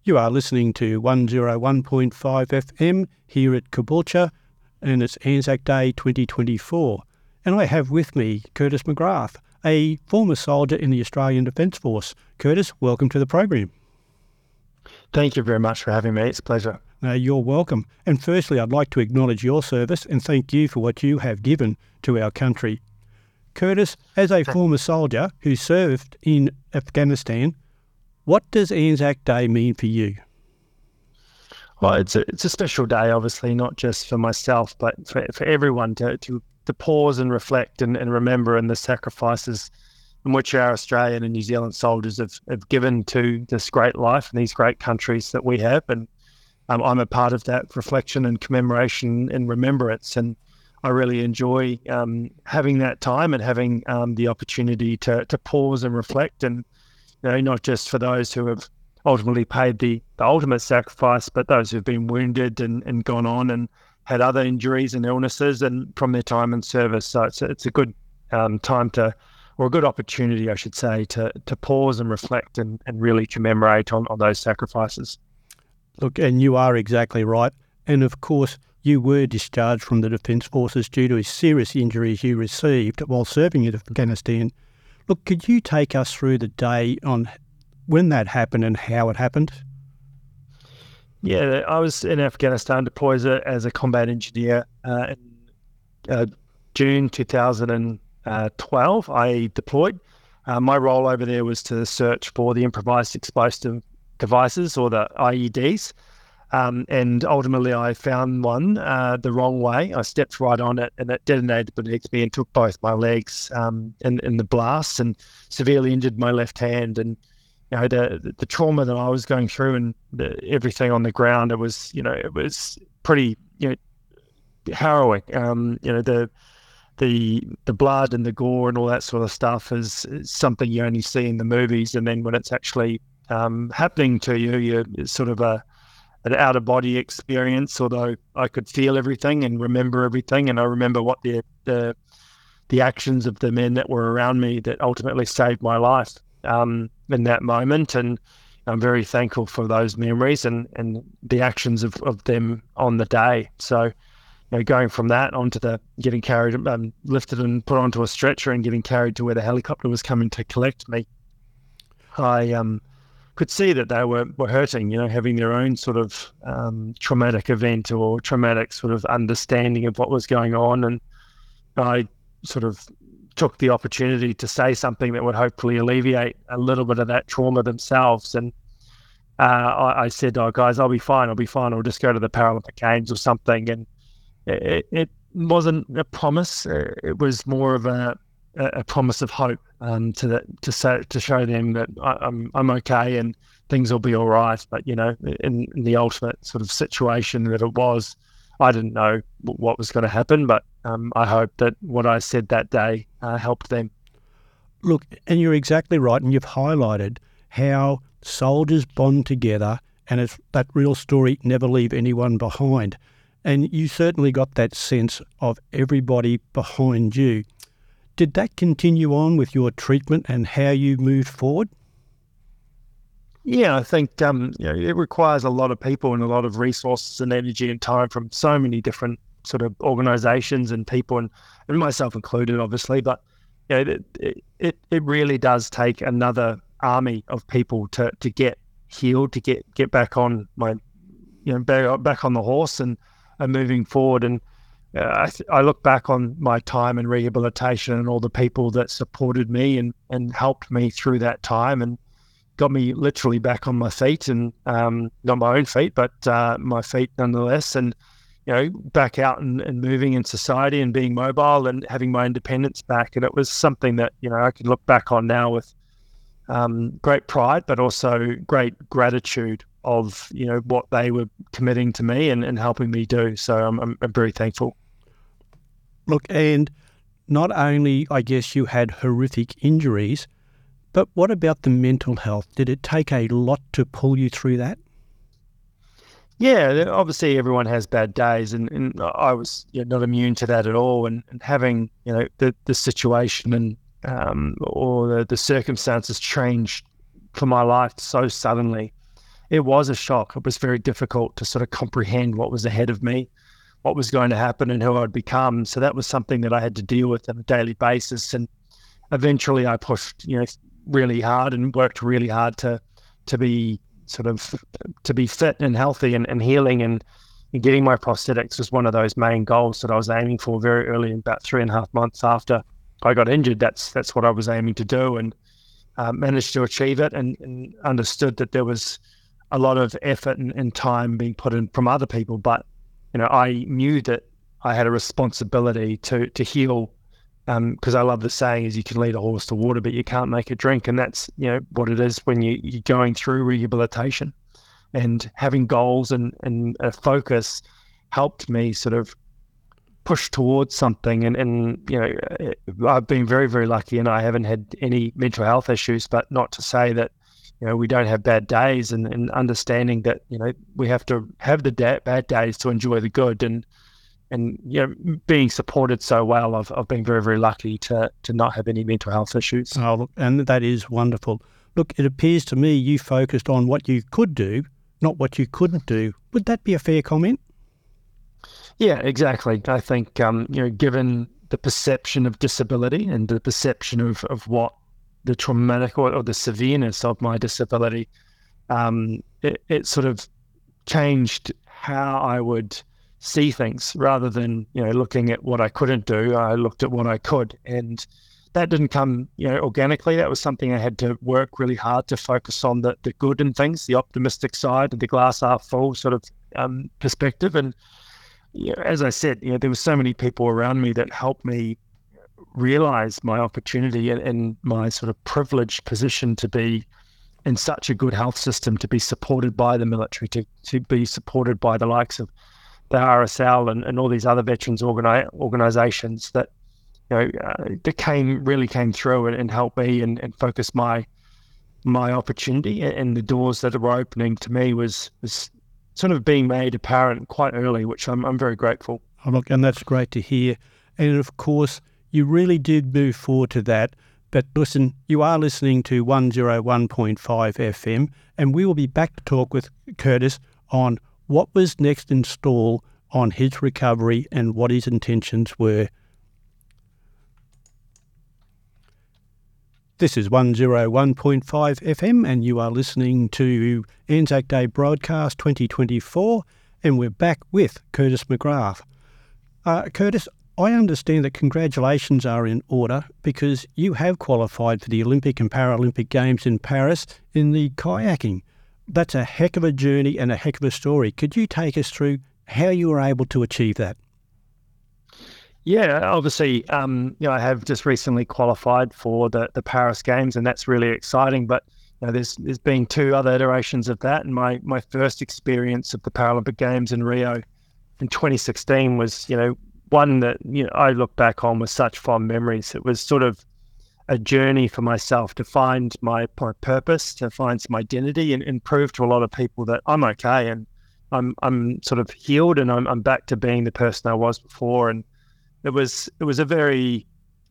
You are listening to 101.5 FM here at Caboolture, and it's Anzac Day 2024. And I have with me Curtis McGrath, a former soldier in the Australian Defence Force. Curtis, welcome to the program. Thank you very much for having me. It's a pleasure. You're welcome. And firstly, I'd like to acknowledge your service and thank you for what you have given to our country. Curtis, as a former soldier who served in Afghanistan, what does Anzac Day mean for you? Well, it's a special day, obviously, not just for myself, but for everyone to pause and reflect and remember in the sacrifices in which our Australian and New Zealand soldiers have given to this great life and these great countries that we have. And I'm a part of that reflection and commemoration and remembrance. And I really enjoy having that time and having the opportunity to pause and reflect, and not just for those who have ultimately paid the ultimate sacrifice, but those who've been wounded and gone on and had other injuries and illnesses and from their time in service. So it's a good time or a good opportunity, I should say, to pause and reflect and really commemorate on those sacrifices. Look, and you are exactly right. And of course, you were discharged from the Defence Forces due to serious injuries you received while serving in Afghanistan. Look, could you take us through the day on when that happened and how it happened? Yeah, I was in Afghanistan deployed as a combat engineer in June 2012. I deployed. My role over there was to search for the improvised explosive devices, or the IEDs. And ultimately I found one the wrong way. I stepped right on it and it detonated beneath me and took both my legs in the blast and severely injured my left hand. And the trauma that I was going through and everything on the ground, it was pretty harrowing. The blood and the gore and all that sort of stuff is something you only see in the movies, and then when it's actually happening to you, you're sort of an out-of-body experience. Although I could feel everything and remember everything, and I remember what the actions of the men that were around me that ultimately saved my life in that moment. And I'm very thankful for those memories and the actions of them on the day. So going from that onto the getting carried, lifted and put onto a stretcher and getting carried to where the helicopter was coming to collect me, I could see that they were hurting, having their own sort of traumatic event or traumatic sort of understanding of what was going on. And I sort of took the opportunity to say something that would hopefully alleviate a little bit of that trauma themselves. And I said, "Oh, guys, I'll be fine. I'll just go to the Paralympic Games or something." And it wasn't a promise. It was more of a promise of hope to show them that I'm okay and things will be all right. But in the ultimate sort of situation that it was, I didn't know what was going to happen. But I hope that what I said that day helped them. Look, and you're exactly right, and you've highlighted how soldiers bond together, and it's that real story, never leave anyone behind. And you certainly got that sense of everybody behind you. Did that continue on with your treatment and how you moved forward? Yeah, I think it requires a lot of people and a lot of resources and energy and time from so many different sort of organisations and people, and myself included, obviously. But it really does take another army of people to get healed, to get back on back on the horse and moving forward. And I look back on my time in rehabilitation and all the people that supported me and helped me through that time and got me literally back on my feet, and not my own feet, but my feet nonetheless, and back out and moving in society and being mobile and having my independence back. And it was something that I could look back on now with great pride, but also great gratitude of what they were committing to me and helping me do. So I'm very thankful. Look, and not only, I guess, you had horrific injuries, but what about the mental health? Did it take a lot to pull you through that? Yeah, obviously everyone has bad days, and I was not immune to that at all. And having the situation and or the circumstances changed for my life so suddenly, it was a shock. It was very difficult to sort of comprehend what was ahead of me, what was going to happen, and who I'd become. So that was something that I had to deal with on a daily basis. And eventually I pushed, really hard and worked really hard to be to be fit and healthy and healing, and getting my prosthetics was one of those main goals that I was aiming for very early, about 3.5 months after I got injured. That's what I was aiming to do, and managed to achieve it, and understood that there was a lot of effort and time being put in from other people. But, I knew that I had a responsibility to heal, because I love the saying is you can lead a horse to water, but you can't make it drink. And that's, what it is when you're going through rehabilitation. And having goals and a focus helped me sort of push towards something. And I've been very, very lucky, and I haven't had any mental health issues, but not to say that, we don't have bad days, and understanding that, we have to have the bad days to enjoy the good. And being supported so well, I've been very, very lucky to not have any mental health issues. Oh, look, and that is wonderful. Look, it appears to me you focused on what you could do, not what you couldn't do. Would that be a fair comment? Yeah, exactly. I think, given the perception of disability and the perception of what the traumatic or the severeness of my disability, it sort of changed how I would see things. Rather than, looking at what I couldn't do, I looked at what I could. And that didn't come, organically. That was something I had to work really hard to focus on the good in things, the optimistic side, and the glass half full sort of perspective. And as I said, there were so many people around me that helped me realize my opportunity and my sort of privileged position to be in such a good health system, to be supported by the military, to be supported by the likes of the RSL and all these other veterans organizations that really came through and helped me and focus my opportunity, and the doors that were opening to me was sort of being made apparent quite early, which I'm very grateful. Oh, look, and that's great to hear. And of course, you really did move forward to that. But listen, you are listening to 101.5 FM, and we will be back to talk with Curtis on what was next in store on his recovery and what his intentions were. This is 101.5 FM, and you are listening to Anzac Day Broadcast 2024, and we're back with Curtis McGrath. Curtis, I understand that congratulations are in order because you have qualified for the Olympic and Paralympic Games in Paris in the kayaking. That's a heck of a journey and a heck of a story. Could you take us through how you were able to achieve that? Yeah, obviously, I have just recently qualified for the Paris Games, and that's really exciting. But there's been 2 other iterations of that, and my first experience of the Paralympic Games in Rio in 2016 was, one that I look back on with such fond memories. It was sort of a journey for myself to find my purpose, to find some identity, and prove to a lot of people that I'm okay and I'm sort of healed, and I'm back to being the person I was before. And it was a very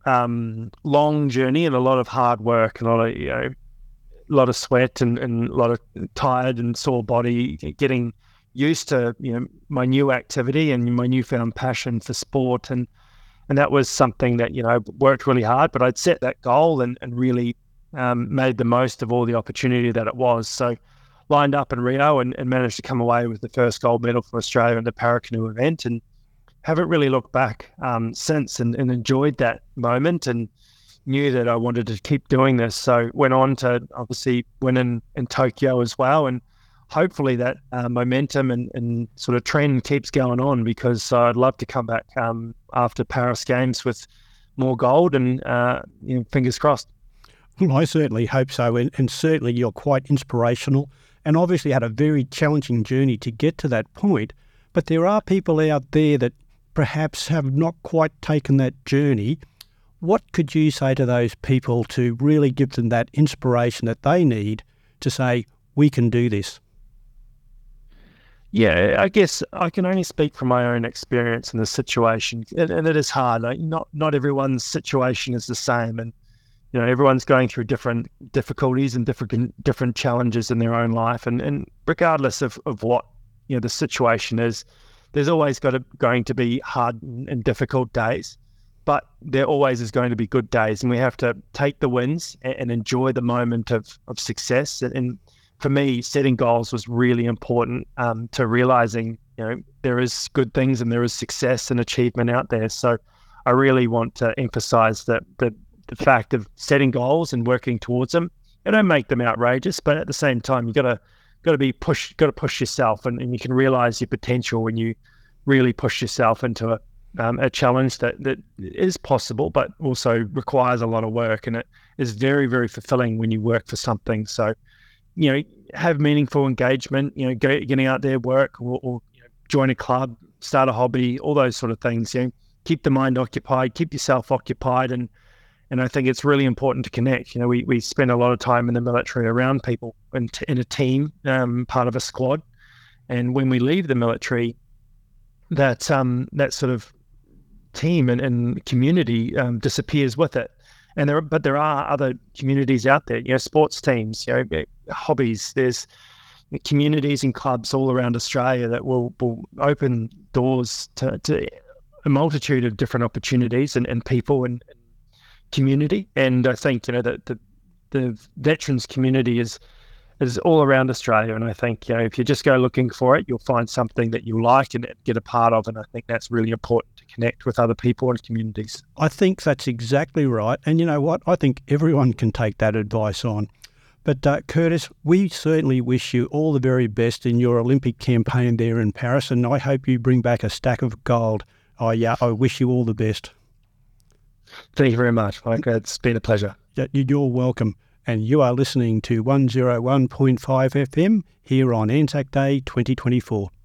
long journey, and a lot of hard work, and a lot of sweat, and a lot of tired and sore body, getting used to my new activity and my newfound passion for sport. And that was something that worked really hard, but I'd set that goal and really made the most of all the opportunity that it was. So lined up in Rio and managed to come away with the first gold medal for Australia in the Paracanoe event, and haven't really looked back since, and enjoyed that moment, and knew that I wanted to keep doing this. So went on to obviously win in Tokyo as well, and hopefully that momentum and sort of trend keeps going on, because I'd love to come back after Paris Games with more gold, and fingers crossed. Well, I certainly hope so, and certainly you're quite inspirational, and obviously had a very challenging journey to get to that point. But there are people out there that perhaps have not quite taken that journey. What could you say to those people to really give them that inspiration that they need to say, we can do this? Yeah, I guess I can only speak from my own experience in the situation, and it is hard. Like, not everyone's situation is the same, and everyone's going through different difficulties and different challenges in their own life, and regardless of what the situation is, there's always going to be hard and difficult days, but there always is going to be good days, and we have to take the wins and enjoy the moment of success. And for me, setting goals was really important to realizing there is good things and there is success and achievement out there. So I really want to emphasize that the fact of setting goals and working towards them. You don't make them outrageous, but at the same time, you got to push yourself, and you can realize your potential when you really push yourself into a challenge that is possible, but also requires a lot of work, and it is very, very fulfilling when you work for something. So, have meaningful engagement, getting out there, work, or join a club, start a hobby, all those sort of things. Keep the mind occupied, keep yourself occupied, and I think it's really important to connect. We spend a lot of time in the military around people and in a team, part of a squad. And when we leave the military, that sort of team and community disappears with it. But there are other communities out there, sports teams, hobbies. There's communities and clubs all around Australia that will open doors to a multitude of different opportunities and people and community. And I think that the veterans community is all around Australia, and I think if you just go looking for it, you'll find something that you like and get a part of. And I think that's really important to connect with other people and communities. I think that's exactly right, and you know what? I think everyone can take that advice on. But Curtis, we certainly wish you all the very best in your Olympic campaign there in Paris, and I hope you bring back a stack of gold. I wish you all the best. Thank you very much, Mike. It's been a pleasure. You're welcome. And you are listening to 101.5 FM here on Anzac Day 2024.